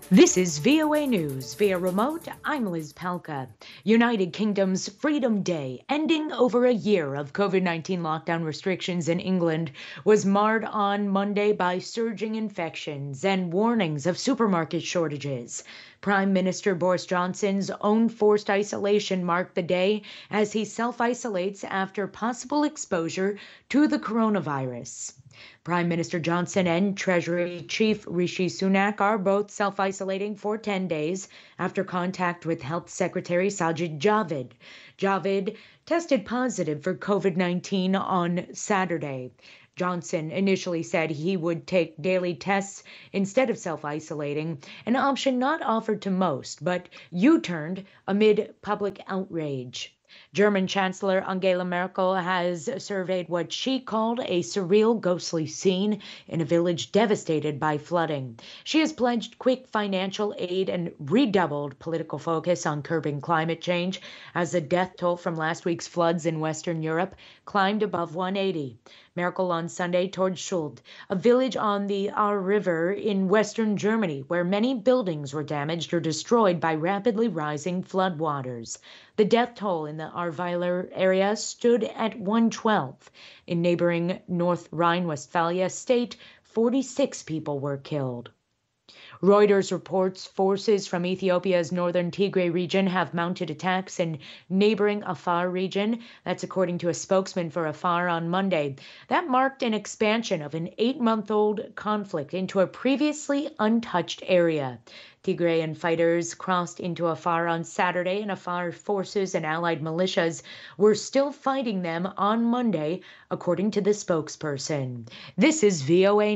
This is VOA News. Via remote, I'm Liz Palka. United Kingdom's Freedom Day, ending over a year of COVID-19 lockdown restrictions in England, was marred on Monday by surging infections and warnings of supermarket shortages. Prime Minister Boris Johnson's own forced isolation marked the day as he self-isolates after possible exposure to the coronavirus. Prime Minister Johnson and Treasury Chief Rishi Sunak are both self-isolating for 10 days after contact with Health Secretary Sajid Javid. Javid tested positive for COVID-19 on Saturday. Johnson initially said he would take daily tests instead of self-isolating, an option not offered to most, but U-turned amid public outrage. German Chancellor Angela Merkel has surveyed what she called a surreal, ghostly scene in a village devastated by flooding. She has pledged quick financial aid and redoubled political focus on curbing climate change as the death toll from last week's floods in Western Europe climbed above 180. Merkel on Sunday toured Schuld, a village on the Ahr River in western Germany, where many buildings were damaged or destroyed by rapidly rising floodwaters. The death toll in the Ahrweiler area stood at 112. In neighboring North Rhine-Westphalia state, 46 people were killed. Reuters reports forces from Ethiopia's northern Tigray region have mounted attacks in neighboring Afar region. That's according to a spokesman for Afar on Monday. That marked an expansion of an 8-month-old conflict into a previously untouched area. Tigrayan fighters crossed into Afar on Saturday, and Afar forces and allied militias were still fighting them on Monday, according to the spokesperson. This is VOA